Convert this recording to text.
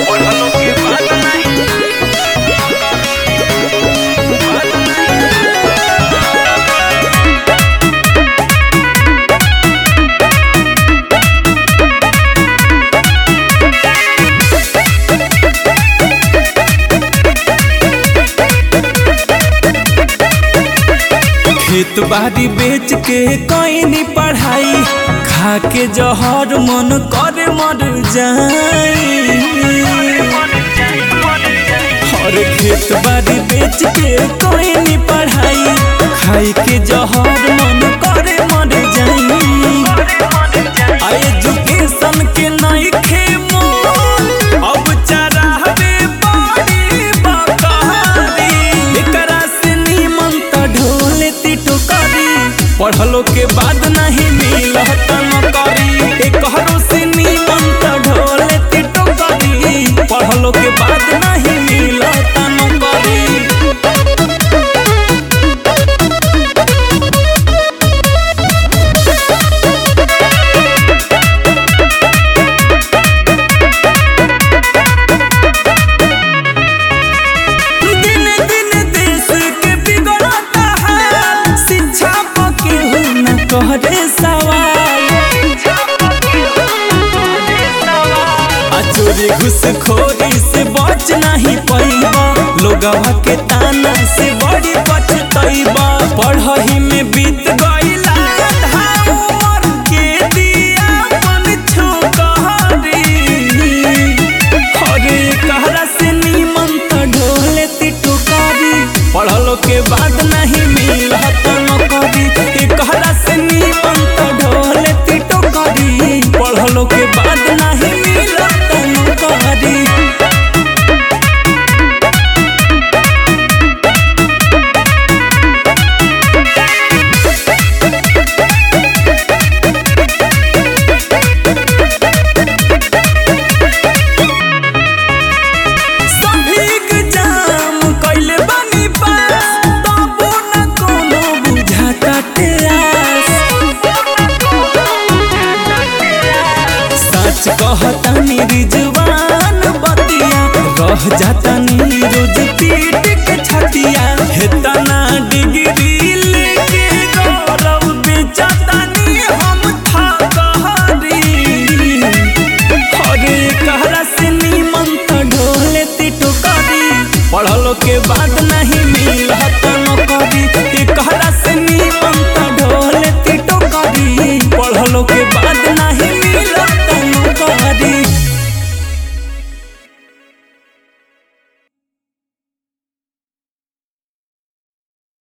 खेत बाड़ी बेच के कईनी पढ़ाई, खा के जहर मन करे मर जाई। और खेत बाड़ी बेच के कईनी पढ़ाई, खाई के जहर मन करे मर जाई। एजुकेशन के नहीं खेमो अब चरावे बड़ी बकरी, एकरा से निमन त ढोलेती टोकरी, पढ़लो के बाद नहीं मिलत नौकरी। एकरो से निमन त ढोलेती टोकरी, पढ़लो के बाद नहीं मिलत नौकरी। कहरे सवाल चोरी घुसखोरी से बच नहीं पैबा, लोगवा के ताना से बड़ी पछतैबा। पढ़ही में बीत गईला उमर के दिया अपन छोकरी, अरे कहरा से निमन त ढोलेती टोकरी, पढ़लो के बाद नहीं मिलत नौकरी। कहरा से निमन त ढोलेती टोकरी, पढ़लो के बाद नहीं मिलत नौकरी। कहतानी रिजवान बतिया, रह जातानी रोज पीट के छतिया। हेतना डिग्री लेके गौरव बेचत